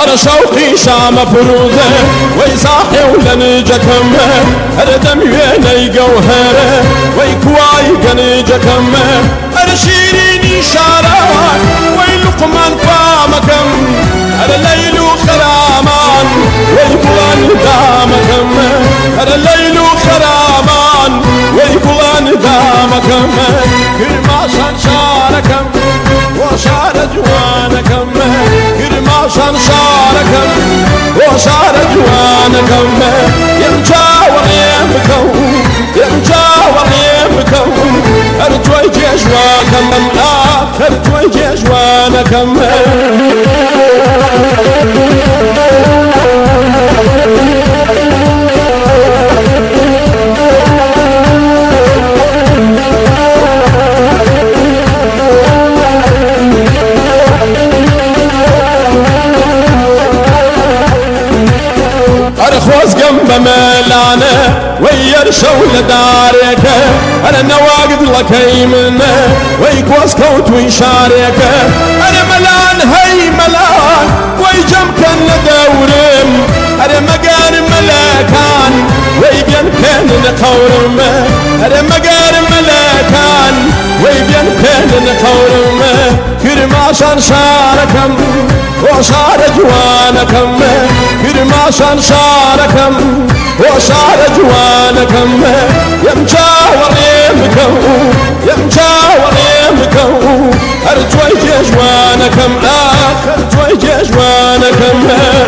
أنا شوقي شام فروزة ويصاحي ولنجكم أنا دميني جوهرة ويكواي قنجكم أنا شيريني شارات ويلقمان فامكم أنا ليل خرامان ويبلان دامكم أنا ليل خرامان ويبلان دامكم كرماشان شاركم وشار جوانكم كرماشان شاركم وشار جوانكم يمجا وريمكم يمجا وريمكم أرجوي جيجوانكم أرجوي جيجوانكم أرخوز جنب ملانة ويرشو لدارك أنا نواقد لك يمنه ويكوز كوت ويشارك أنا ملان هي ملان ويجم كان ندورم أنا مقار ملاكان ويبين كان نقورم أنا مقار ملاكان ويبين كان نقورم كرماشان شاركم وشار جوانكم كرماشان شاركم وشار جوانكم يمجا وريمكم يمجا وريمكم أرجوي جوانكم أرجوي جوانكم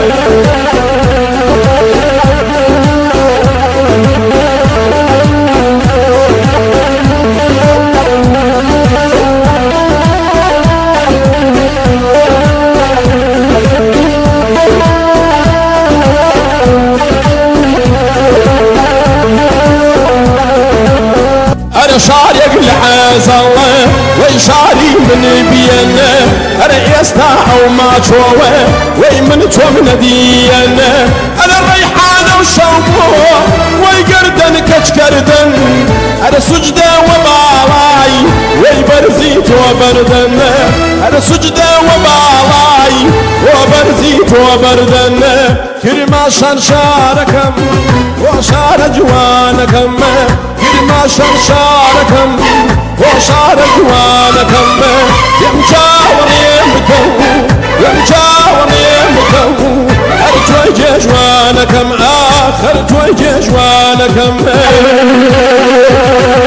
شارق العزل ويشاري من بينا أنا يستاع وما تشوه ويمن توم ندينا أنا الريحانة وشوبه ويقردن كشكردن أنا سجدة وبالاي ويبرزيت وبردن أنا سجدة وبالاي وبرزيت وبردن كرماشان شاركم وشار جوانكم كرماشان شاركم وشار جوانكم يمجا وريمكم يمجا وريمكم أرجوي جوانكم آخر جوانكم